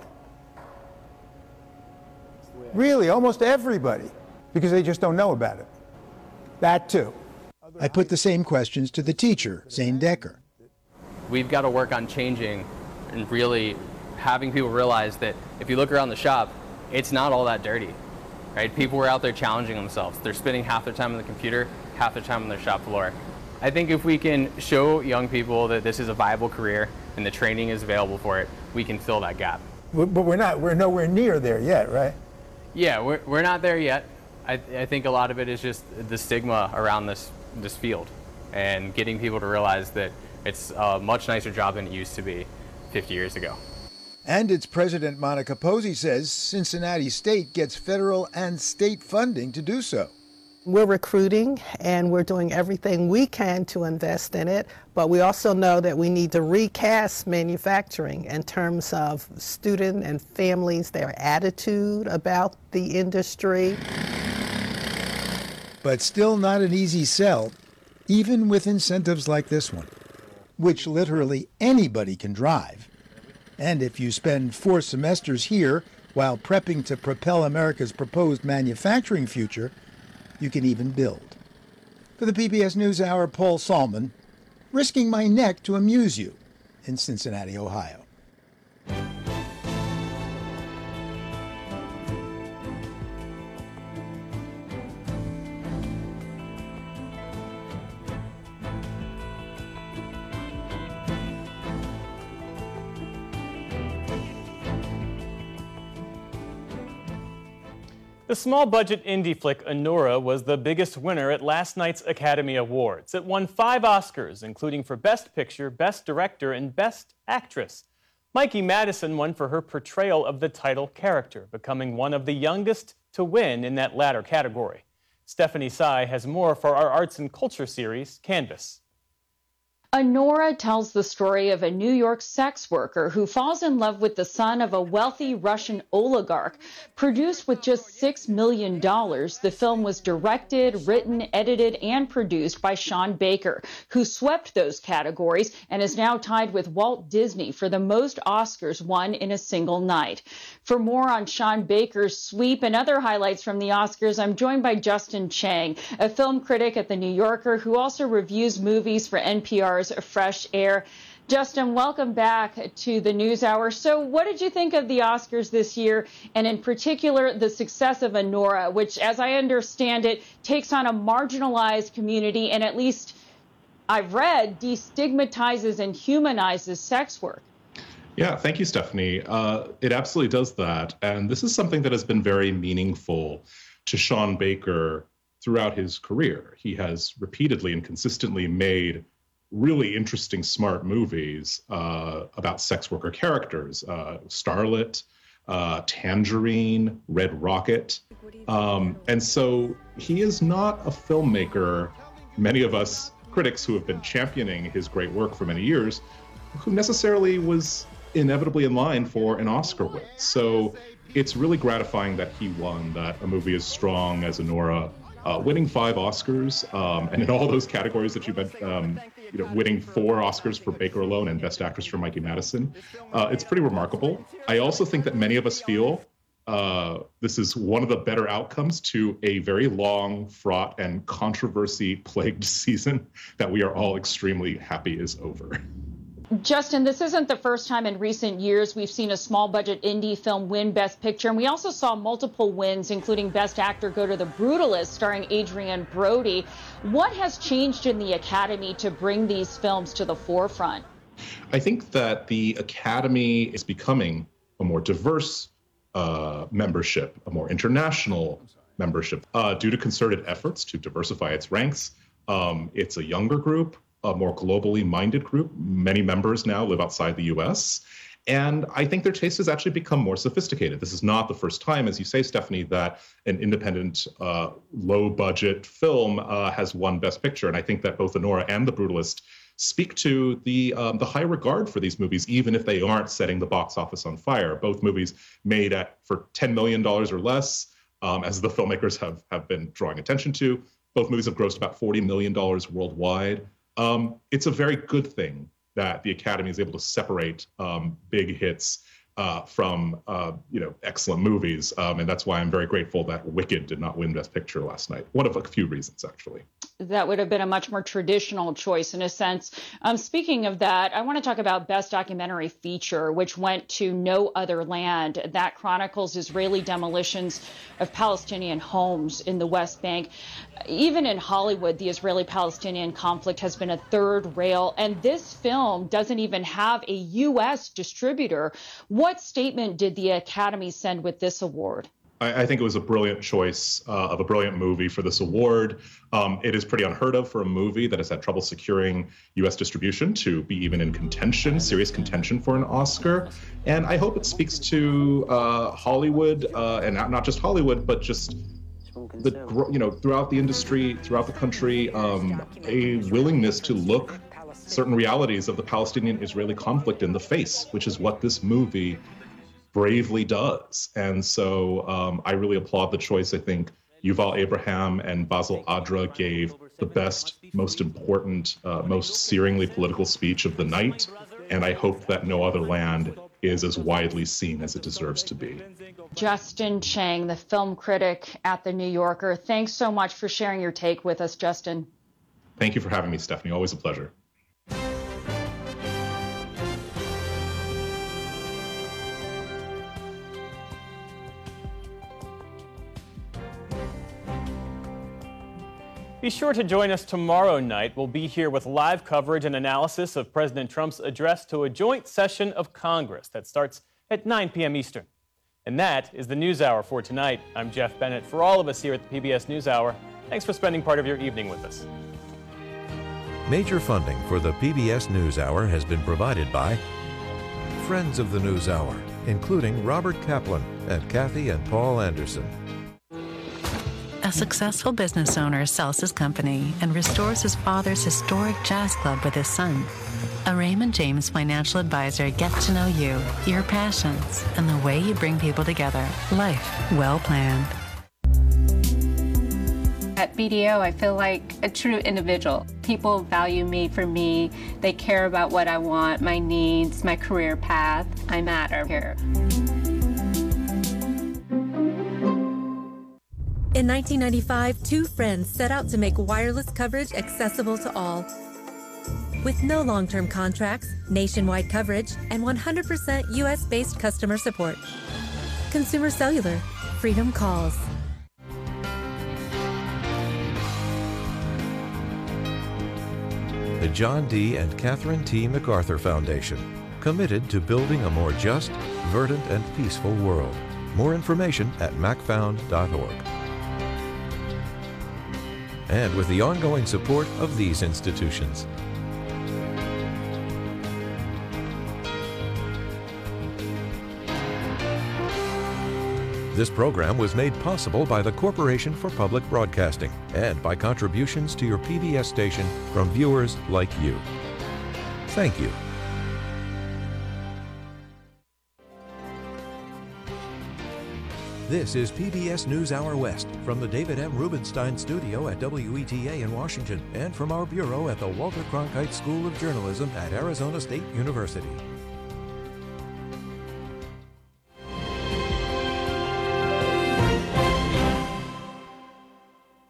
Really, almost everybody. Because they just don't know about it. That too. I put the same questions to the teacher, Zane Decker. We've got to work on changing and really having people realize that if you look around the shop, it's not all that dirty, right? People are out there challenging themselves. They're spending half their time on the computer, half their time on their shop floor. I think if we can show young people that this is a viable career and the training is available for it, we can fill that gap. But we're not, we're nowhere near there yet, right? Yeah, we're, we're not there yet. I, I think a lot of it is just the stigma around this, this field and getting people to realize that it's a much nicer job than it used to be fifty years ago. And its president, Monica Posey, says Cincinnati State gets federal and state funding to do so. We're recruiting and we're doing everything we can to invest in it, but we also know that we need to recast manufacturing in terms of student and families, their attitude about the industry. But still not an easy sell, even with incentives like this one, which literally anybody can drive. And if you spend four semesters here while prepping to propel America's proposed manufacturing future, you can even build. For the P B S NewsHour, Paul Salmon, risking my neck to amuse you in Cincinnati, Ohio. The small-budget indie flick Anora was the biggest winner at last night's Academy Awards. It won five Oscars, including for Best Picture, Best Director, and Best Actress. Mikey Madison won for her portrayal of the title character, becoming one of the youngest to win in that latter category. Stephanie Tsai has more for our arts and culture series, Canvas. Anora tells the story of a New York sex worker who falls in love with the son of a wealthy Russian oligarch. Produced with just six million dollars, the film was directed, written, edited, and produced by Sean Baker, who swept those categories and is now tied with Walt Disney for the most Oscars won in a single night. For more on Sean Baker's sweep and other highlights from the Oscars, I'm joined by Justin Chang, a film critic at The New Yorker who also reviews movies for N P R's Fresh Air. Justin, welcome back to the NewsHour. So what did you think of the Oscars this year, and in particular the success of Anora, which, as I understand it, takes on a marginalized community and, at least I've read, destigmatizes and humanizes sex work? Yeah, thank you, Stephanie. Uh, it absolutely does that. And this is something that has been very meaningful to Sean Baker throughout his career. He has repeatedly and consistently made really interesting, smart movies uh, about sex worker characters. Uh, Starlet, uh, Tangerine, Red Rocket. Um, and so he is not a filmmaker, many of us critics who have been championing his great work for many years, who necessarily was inevitably in line for an Oscar win. So it's really gratifying that he won, that a movie as strong as Anora, uh, winning five Oscars, um, and in all those categories that you mentioned, um, you know, winning four Oscars for Baker alone and Best Actress for Mikey Madison. Uh, it's pretty remarkable. I also think that many of us feel uh, this is one of the better outcomes to a very long, fraught, and controversy-plagued season that we are all extremely happy is over. Justin, this isn't the first time in recent years we've seen a small budget indie film win Best Picture, and we also saw multiple wins, including Best Actor, go to The Brutalist, starring Adrian Brody. What has changed in the Academy to bring these films to the forefront? I think that the Academy is becoming a more diverse uh, membership, a more international membership, uh, due to concerted efforts to diversify its ranks. Um, it's a younger group, a more globally minded group. Many members now live outside the U S. And I think their taste has actually become more sophisticated. This is not the first time, as you say, Stephanie, that an independent, uh, low-budget film uh, has won Best Picture. And I think that both Anora and The Brutalist speak to the um, the high regard for these movies, even if they aren't setting the box office on fire. Both movies made at for ten million dollars or less, um, as the filmmakers have, have been drawing attention to. Both movies have grossed about forty million dollars worldwide. Um, it's a very good thing that the Academy is able to separate um, big hits uh, from, uh, you know, excellent movies. Um, and that's why I'm very grateful that Wicked did not win Best Picture last night. One of a few reasons, actually. That would have been a much more traditional choice in a sense. Um, speaking of that, I want to talk about Best Documentary Feature, which went to No Other Land. That chronicles Israeli demolitions of Palestinian homes in the West Bank. Even in Hollywood, the Israeli-Palestinian conflict has been a third rail, and this film doesn't even have a U S distributor. What statement did the Academy send with this award? I think it was a brilliant choice uh, of a brilliant movie for this award. Um, it is pretty unheard of for a movie that has had trouble securing U S distribution to be even in contention, serious contention for an Oscar. And I hope it speaks to uh, Hollywood, uh, and not, not just Hollywood, but just the, you know, throughout the industry, throughout the country, um, a willingness to look certain realities of the Palestinian-Israeli conflict in the face, which is what this movie bravely does. And so um, I really applaud the choice. I think Yuval Abraham and Basil Adra gave the best, most important, uh, most searingly political speech of the night. And I hope that No Other Land is as widely seen as it deserves to be. Justin Chang, the film critic at The New Yorker. Thanks so much for sharing your take with us, Justin. Thank you for having me, Stephanie. Always a pleasure. Be sure to join us tomorrow night. We'll be here with live coverage and analysis of President Trump's address to a joint session of Congress that starts at nine p.m. Eastern. And that is the NewsHour for tonight. I'm Jeff Bennett. For all of us here at the P B S NewsHour, thanks for spending part of your evening with us. Major funding for the P B S NewsHour has been provided by friends of the NewsHour, including Robert Kaplan and Kathy and Paul Anderson. A successful business owner sells his company and restores his father's historic jazz club with his son. A Raymond James financial advisor gets to know you, your passions, and the way you bring people together. Life well planned. At B D O, I feel like a true individual. People value me for me. They care about what I want, my needs, my career path. I matter here. In nineteen ninety-five, two friends set out to make wireless coverage accessible to all. With no long-term contracts, nationwide coverage, and one hundred percent U S-based customer support. Consumer Cellular. Freedom calls. The John D. and Catherine T. MacArthur Foundation, committed to building a more just, verdant, and peaceful world. More information at mac found dot org. And with the ongoing support of these institutions. This program was made possible by the Corporation for Public Broadcasting and by contributions to your P B S station from viewers like you. Thank you. This is P B S NewsHour West from the David M. Rubenstein Studio at W E T A in Washington and from our bureau at the Walter Cronkite School of Journalism at Arizona State University.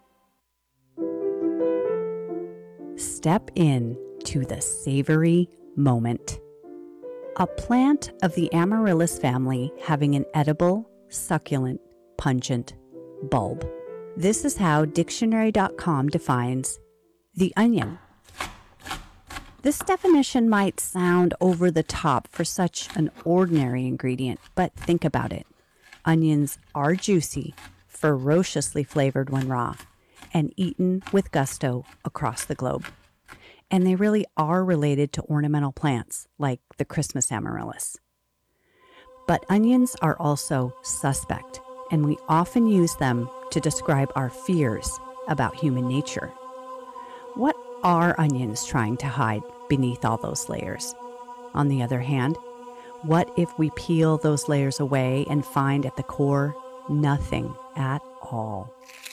Step in to the savory, moment. A plant of the Amaryllis family having an edible, succulent, pungent bulb. This is how dictionary dot com defines the onion. This definition might sound over the top for such an ordinary ingredient, but think about it. Onions are juicy, ferociously flavored when raw, and eaten with gusto across the globe. And they really are related to ornamental plants like the Christmas amaryllis. But onions are also suspect, and we often use them to describe our fears about human nature. What are onions trying to hide beneath all those layers? On the other hand, what if we peel those layers away and find at the core nothing at all?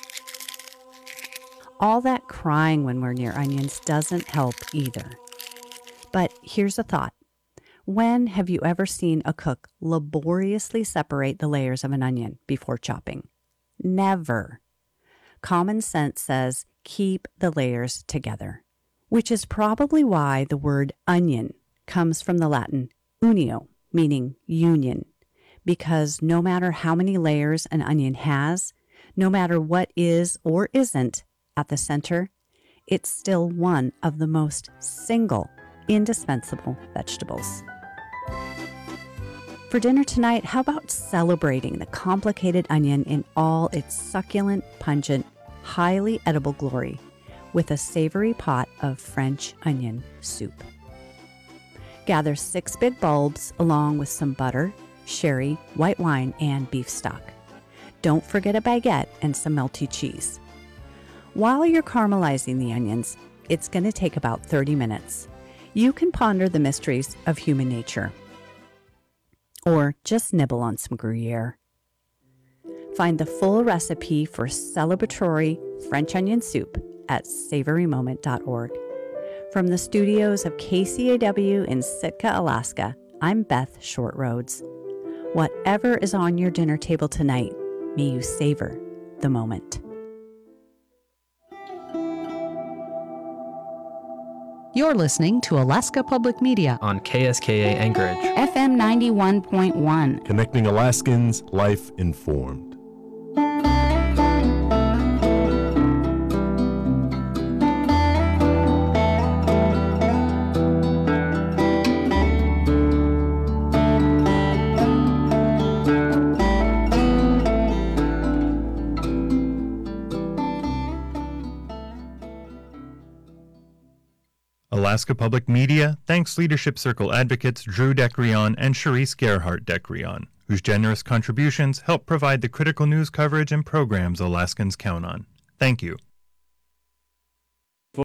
All that crying when we're near onions doesn't help either. But here's a thought. When have you ever seen a cook laboriously separate the layers of an onion before chopping? Never. Common sense says keep the layers together, which is probably why the word onion comes from the Latin unio, meaning union, because no matter how many layers an onion has, no matter what is or isn't at the center, it's still one of the most single, indispensable vegetables. For dinner tonight, how about celebrating the complicated onion in all its succulent, pungent, highly edible glory with a savory pot of French onion soup? Gather six big bulbs along with some butter, sherry, white wine, and beef stock. Don't forget a baguette and some melty cheese. While you're caramelizing the onions, it's going to take about thirty minutes. You can ponder the mysteries of human nature, or just nibble on some Gruyere. Find the full recipe for celebratory French onion soup at savory moment dot org. From the studios of K C A W in Sitka, Alaska, I'm Beth Shortroads. Whatever is on your dinner table tonight, may you savor the moment. You're listening to Alaska Public Media on K S K A Anchorage, F M ninety-one point one. Connecting Alaskans, life informed. Alaska Public Media thanks Leadership Circle advocates Drew Decrion and Charisse Gerhardt Decrion, whose generous contributions help provide the critical news coverage and programs Alaskans count on. Thank you.